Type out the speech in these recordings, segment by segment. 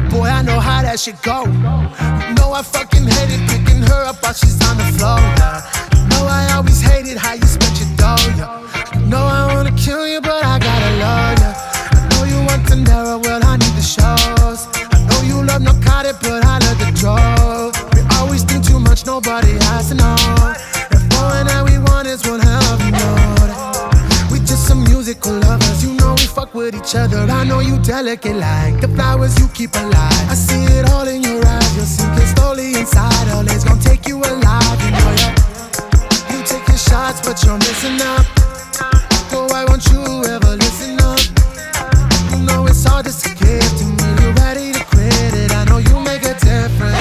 Boy, I know how that shit go. You know I fucking hate it, picking her up while she's on the floor. Yeah. You know I always hated how you spent your dough. Yeah. You know I wanna kill you, but I gotta love ya. I know you want the narrow, well I need the shows. I know you love narcotic, but I love the drug. We always think too much, nobody has to know. If all that we want is one hell of a note. We just some musical lovers, you know we fuck with each other. I know you delicate like the flowers you keep alive. I see it all in your eyes, you're sinking slowly inside. All it's gonna take you alive, you know ya. You taking shots, but you're missing up. So why won't you ever listen up? You know it's hard just to give to me. You're ready to quit it, I know you make a difference.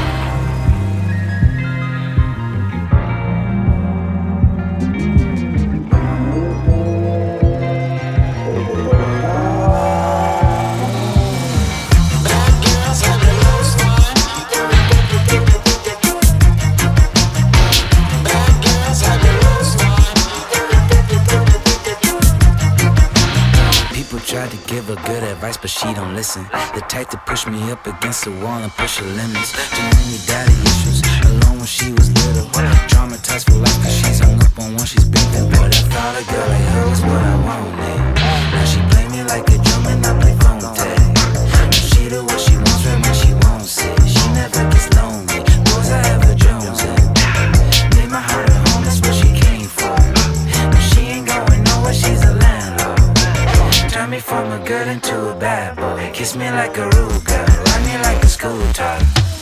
Tried to give her good advice, but she don't listen. The type to push me up against the wall and push her limits. Too many daddy issues, alone when she was little. Traumatized for life, cause she's hung up on one she's been with. But I thought a girl like her was what I wanted. Now she play me like a drum and I play phone tag. She do what she wants right when she wants it. She never gets lonely, those I ever Jones in. Made my heart at home, that's what she came for. Now she ain't going nowhere, she's a landlord. Turn me from a girl into a bad boy. Kiss me like a rude girl, ride me like a school top.